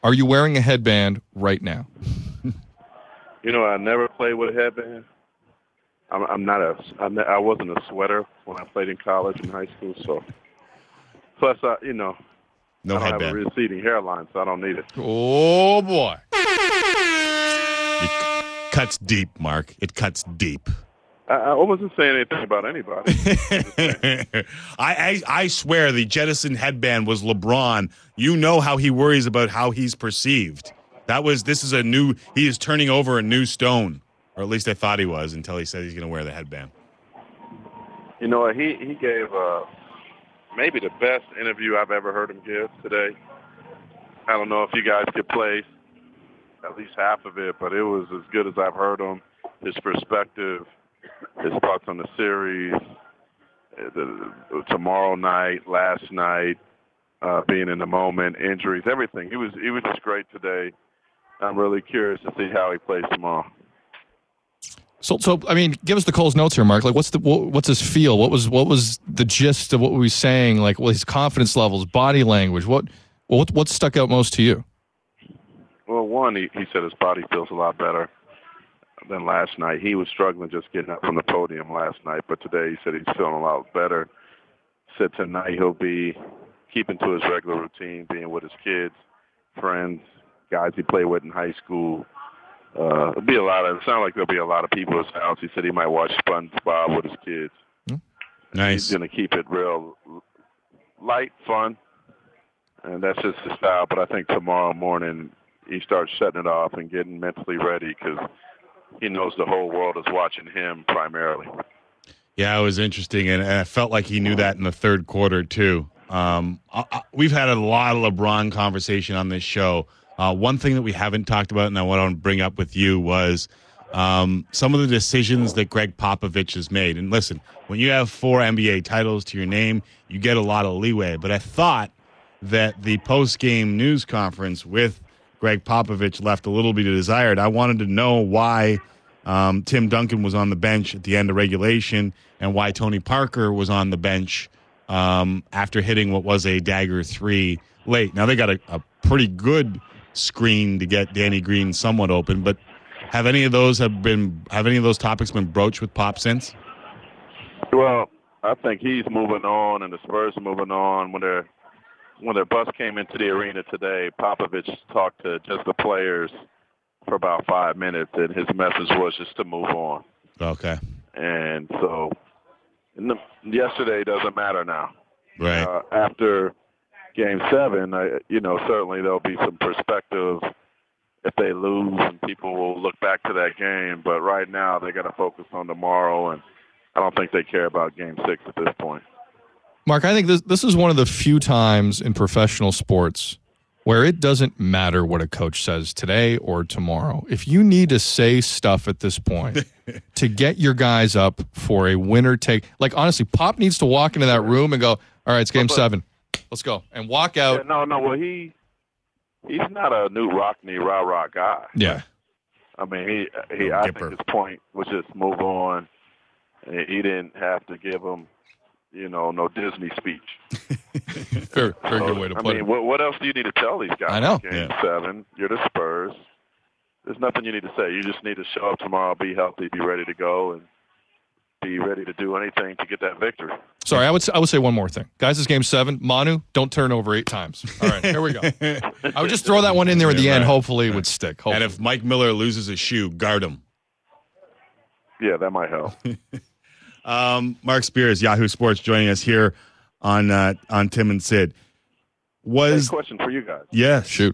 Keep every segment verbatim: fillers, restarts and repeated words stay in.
Are you wearing a headband right now? You know, I never played with a headband. I'm, I'm not a. I'm not, I wasn't a sweater when I played in college and high school. So, plus, I, you know, No I don't headband. have a receding hairline, so I don't need it. Oh boy, it cuts deep, Mark. It cuts deep. I, I wasn't saying anything about anybody. I, I I swear the Jettison headband was LeBron. You know how he worries about how he's perceived. That was. This is a new. He is turning over a new stone. Or at least I thought he was until he said he's going to wear the headband. You know what? He, he gave uh, maybe the best interview I've ever heard him give today. I don't know if you guys could play at least half of it, but it was as good as I've heard him. His perspective, his thoughts on the series, the, the, tomorrow night, last night, uh, being in the moment, injuries, everything. He was, he was just great today. I'm really curious to see how he plays tomorrow. So, so I mean, give us the Cole's notes here, Mark. Like, what's the what, what's his feel? What was what was the gist of what we were saying? Like, well, his confidence levels, body language. What what what stuck out most to you? Well, one, he, he said his body feels a lot better than last night. He was struggling just getting up from the podium last night, but today he said he's feeling a lot better. Said tonight he'll be keeping to his regular routine, being with his kids, friends, guys he played with in high school. Uh, it'll be a lot of. It sounds like there'll be a lot of people at his house. He said he might watch SpongeBob with his kids. Nice. He's going to keep it real light, fun, and that's just his style. But I think tomorrow morning he starts shutting it off and getting mentally ready because he knows the whole world is watching him primarily. Yeah, it was interesting, and, and I felt like he knew that in the third quarter too. Um, I, I, we've had a lot of LeBron conversation on this show. Uh, one thing that we haven't talked about and I want to bring up with you was um, some of the decisions that Greg Popovich has made. And listen, when you have four N B A titles to your name, you get a lot of leeway. But I thought that the post-game news conference with Greg Popovich left a little bit of desired. I wanted to know why um, Tim Duncan was on the bench at the end of regulation and why Tony Parker was on the bench um, after hitting what was a dagger three late. Now, they got a, a pretty good screen to get Danny Green somewhat open, but have any of those have been have any of those topics been broached with Pop since? Well, I think he's moving on, and the Spurs are moving on. When their when their bus came into the arena today, Popovich talked to just the players for about five minutes, and his message was just to move on. Okay. And so, in the, yesterday doesn't matter now. Right. Uh, after Game seven, I, you know, certainly there'll be some perspective if they lose, and people will look back to that game. But right now, they got to focus on tomorrow, and I don't think they care about Game six at this point. Mark, I think this this is one of the few times in professional sports where it doesn't matter what a coach says today or tomorrow. If you need to say stuff at this point to get your guys up for a winner take, like honestly, Pop needs to walk into that room and go, all right, it's Game but, seven. Let's go. And walk out. Yeah, no, no. Well, he he's not a new Rockney rah-rah guy. Yeah. I mean, he, he I think his point was just move on. He didn't have to give him, you know, no Disney speech. Very, very so, good way to I put mean, it. What, what else do you need to tell these guys? I know. Game yeah. seven, you're the Spurs. There's nothing you need to say. You just need to show up tomorrow, be healthy, be ready to go, and be ready to do anything to get that victory. Sorry, I would I would say one more thing. Guys, it's Game seven. Manu, don't turn over eight times. All right, here we go. I would just throw that one in there at the yeah, end. right. Hopefully it would stick. Hopefully. And if Mike Miller loses a shoe, guard him. Yeah, that might help. um, Mark Spears, Yahoo Sports, joining us here on uh, on Tim and Sid. Was hey, question for you guys. Yes. Shoot.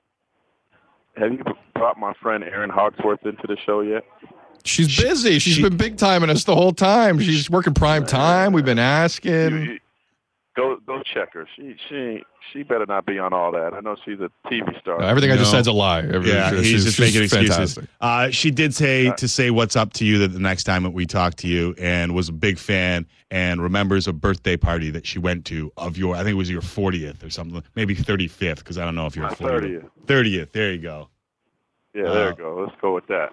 Have you brought my friend Erin Hawksworth into the show yet? She's busy. She's she, been big timing us the whole time. She's working prime time. We've been asking. You, you, go go check her. She she she better not be on all that. I know she's a T V star. No, everything no. I just said's a lie. Everything, yeah, she's, he's just making excuses. Uh, she did say uh, to say what's up to you that the next time that we talk to you, and was a big fan and remembers a birthday party that she went to of your, I think it was your fortieth or something, maybe thirty-fifth, because I don't know if you're thirtieth. thirtieth. There you go. Yeah, there you go. Let's go with that.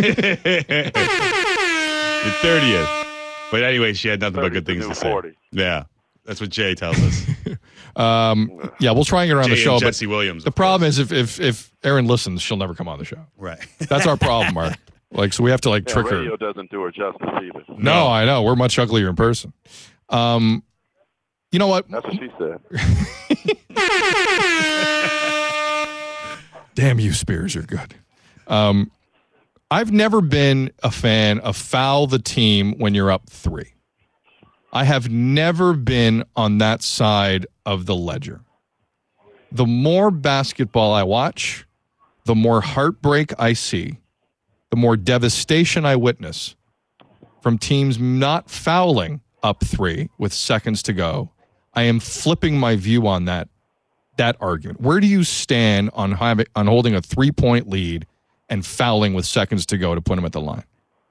Your thirtieth. But anyway, she had nothing but good things to say. forty. Yeah, that's what Jay tells us. um, yeah, we'll try and get her on the Jay show. and But Jesse Williams. the of problem course. is if, if if Erin listens, she'll never come on the show. Right. That's our problem, Mark. Like, so we have to like Yeah, trick radio her. doesn't do her justice either. No, No. I know we're much uglier in person. Um, you know what? That's what she said. Damn you, Spears, you're good. Um, I've never been a fan of foul the team when you're up three. I have never been on that side of the ledger. The more basketball I watch, the more heartbreak I see, the more devastation I witness from teams not fouling up three with seconds to go. I am flipping my view on that that argument. Where do you stand on having, on holding a three-point lead and fouling with seconds to go to put them at the line?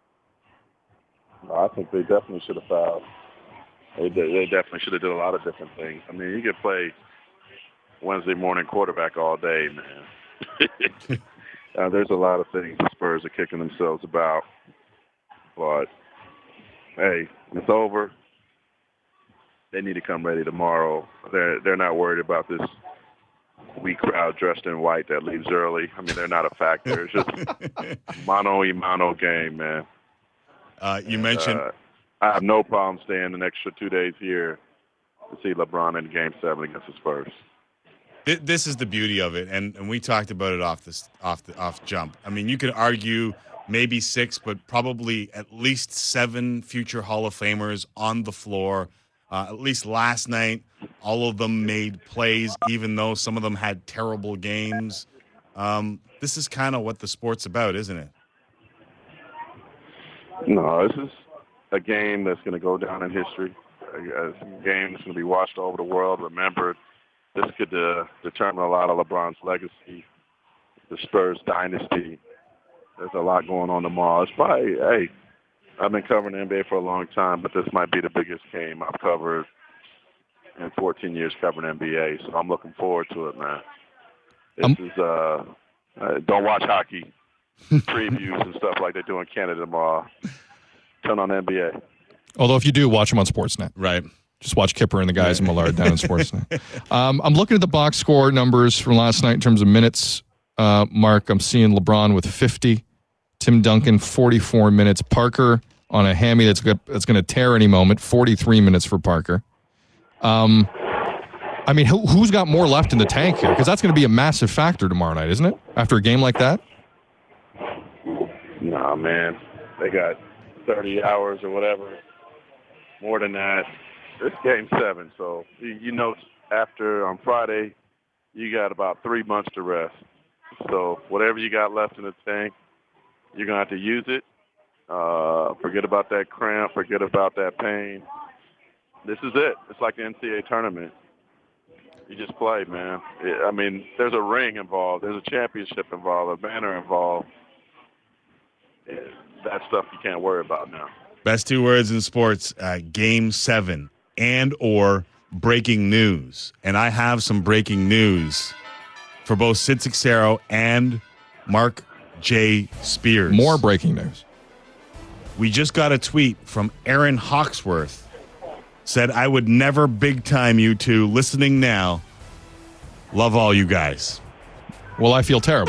I think they definitely should have fouled. They, they definitely should have did a lot of different things. I mean, you could play Wednesday morning quarterback all day, man. uh, there's a lot of things the Spurs are kicking themselves about. But, hey, it's over. They need to come ready tomorrow. They're, they're not worried about this weak crowd dressed in white that leaves early. I mean, they're not a factor. It's just mano-y-mano game, man. Uh, you mentioned Uh, I have no problem staying an extra two days here to see LeBron in Game Seven against the Spurs. th- this is the beauty of it, and, and we talked about it off this off the off jump. I mean, you could argue maybe six, but probably at least seven future Hall of Famers on the floor. Uh, at least last night, all of them made plays, even though some of them had terrible games. Um, this is kind of what the sport's about, isn't it? No, this is a game that's going to go down in history. A, a game that's going to be watched all over the world, remembered. This could uh, determine a lot of LeBron's legacy, the Spurs dynasty. There's a lot going on tomorrow. It's probably, hey, I've been covering the N B A for a long time, but this might be the biggest game I've covered in fourteen years covering N B A. So I'm looking forward to it, man. This Um, is uh, uh, don't watch hockey previews and stuff like they do in Canada tomorrow. Turn on the N B A. Although if you do, watch them on Sportsnet. Right. Just watch Kipper and the guys in Millard down in Sportsnet. Um, I'm looking at the box score numbers from last night in terms of minutes. Uh, Mark, I'm seeing LeBron with fifty. Tim Duncan, forty-four minutes. Parker on a hammy that's good, that's going to tear any moment, forty-three minutes for Parker. Um, I mean, who, who's got more left in the tank here? Because that's going to be a massive factor tomorrow night, isn't it? After a game like that? Nah, man. They got thirty hours or whatever. More than that. It's game seven, so you, you know after on Friday, you got about three months to rest. So whatever you got left in the tank, you're going to have to use it. Uh, forget about that cramp. Forget about that pain. This is it. It's like the N C double A tournament. You just play, man. It, I mean, there's a ring involved. There's a championship involved, a banner involved. It, that stuff you can't worry about now. Best two words in sports, uh, game seven and or breaking news. And I have some breaking news for both Sid Cicero and Mark J. Spears. More breaking news. We just got a tweet from Aaron Hawksworth. Said, I would never big time you two. Listening now. Love all you guys. Well, I feel terrible.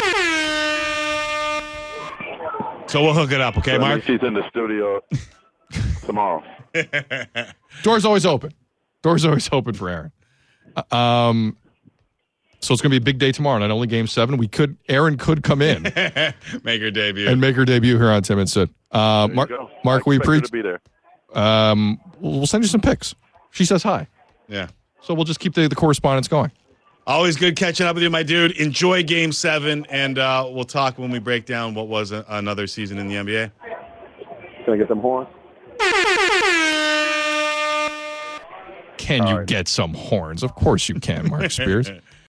So we'll hook it up, okay, So Mark? she's in the studio tomorrow. Door's always open. Door's always open for Aaron. Uh, Um, so it's going to be a big day tomorrow. Not only game seven, we could Aaron could come in Make her debut. and make her debut here on Tim and Sid. Uh, There you Mark, go. Mark, I we expect her appreciate. to be there. Um, we'll send you some pics. She says hi, yeah. so we'll just keep the, the correspondence going. Always good catching up with you, my dude. Enjoy game seven, and uh, we'll talk when we break down what was a, another season in the N B A. Can I get them horns? Can you get some horns? Of course you can, Mark Spears.